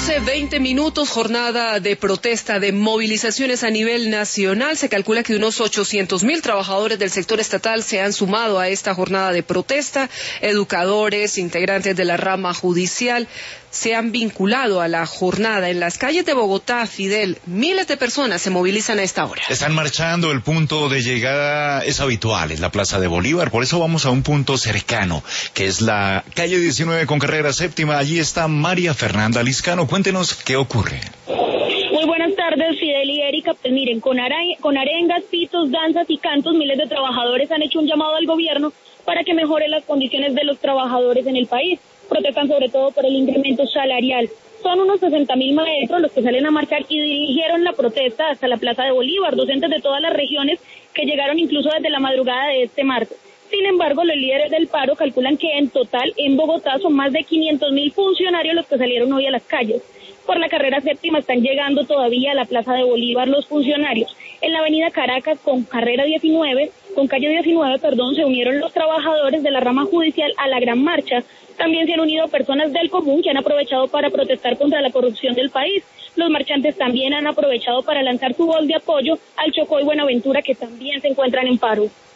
11:20, jornada de protesta, de movilizaciones a nivel nacional. Se calcula que unos 800.000 trabajadores del sector estatal se han sumado a esta jornada de protesta. Educadores, integrantes de la rama judicial se han vinculado a la jornada. En las calles de Bogotá, Fidel, miles de personas se movilizan a esta hora. Están marchando, el punto de llegada es habitual, es la Plaza de Bolívar, por eso vamos a un punto cercano, que es la calle 19 con carrera séptima. Allí está María Fernanda Liscano. Cuéntenos qué ocurre. Muy buenas tardes, Fidel y Erika. Pues miren, con arengas, pitos, danzas y cantos, miles de trabajadores han hecho un llamado al gobierno para que mejore las condiciones de los trabajadores en el país. Protestan sobre todo por el incremento salarial. Son unos 60.000 maestros los que salen a marchar y dirigieron la protesta hasta la Plaza de Bolívar, docentes de todas las regiones que llegaron incluso desde la madrugada de este martes. Sin embargo, los líderes del paro calculan que en total en Bogotá son más de 500.000 funcionarios los que salieron hoy a las calles. Por la carrera séptima están llegando todavía a la Plaza de Bolívar los funcionarios. En la avenida Caracas con calle 19, se unieron los trabajadores de la rama judicial a la gran marcha. También se han unido personas del común que han aprovechado para protestar contra la corrupción del país. Los marchantes también han aprovechado para lanzar su voz de apoyo al Chocó y Buenaventura, que también se encuentran en paro.